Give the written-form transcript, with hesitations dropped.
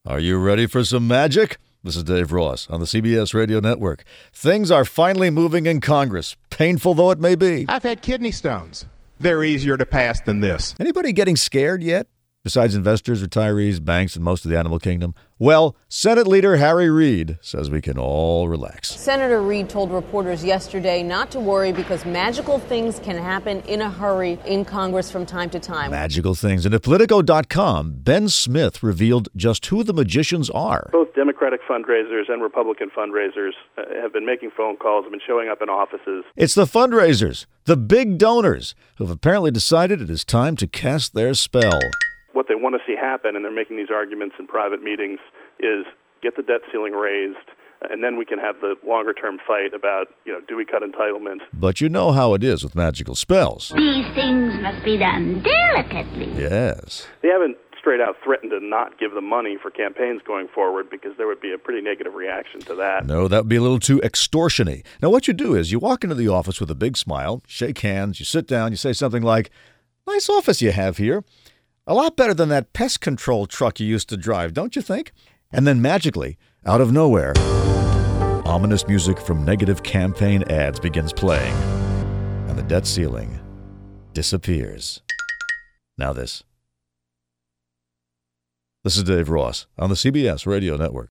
Are you ready for some magic? This is Dave Ross on the CBS Radio Network. Things are finally moving in Congress, painful though it may be. I've had kidney stones. They're easier to pass than this. Anybody getting scared yet? Besides investors, retirees, banks, and most of the animal kingdom? Well, Senate Leader Harry Reid says we can all relax. Senator Reid told reporters yesterday not to worry because magical things can happen in a hurry in Congress from time to time. Magical things. And at Politico.com, Ben Smith revealed just who the magicians are. Both Democratic fundraisers and Republican fundraisers have been making phone calls, have been showing up in offices. It's the fundraisers, the big donors, who've apparently decided it is time to cast their spell. What they want to see happen, and they're making these arguments in private meetings, is get the debt ceiling raised, and then we can have the longer-term fight about, do we cut entitlements? But you know how it is with magical spells. These things must be done delicately. Yes. They haven't straight out threatened to not give them money for campaigns going forward because there would be a pretty negative reaction to that. No, that would be a little too extortion-y. Now, what you do is you walk into the office with a big smile, shake hands, you sit down, you say something like, "Nice office you have here. A lot better than that pest control truck you used to drive, don't you think?" And then magically, out of nowhere, ominous music from negative campaign ads begins playing, and the debt ceiling disappears. Now this. This is Dave Ross on the CBS Radio Network.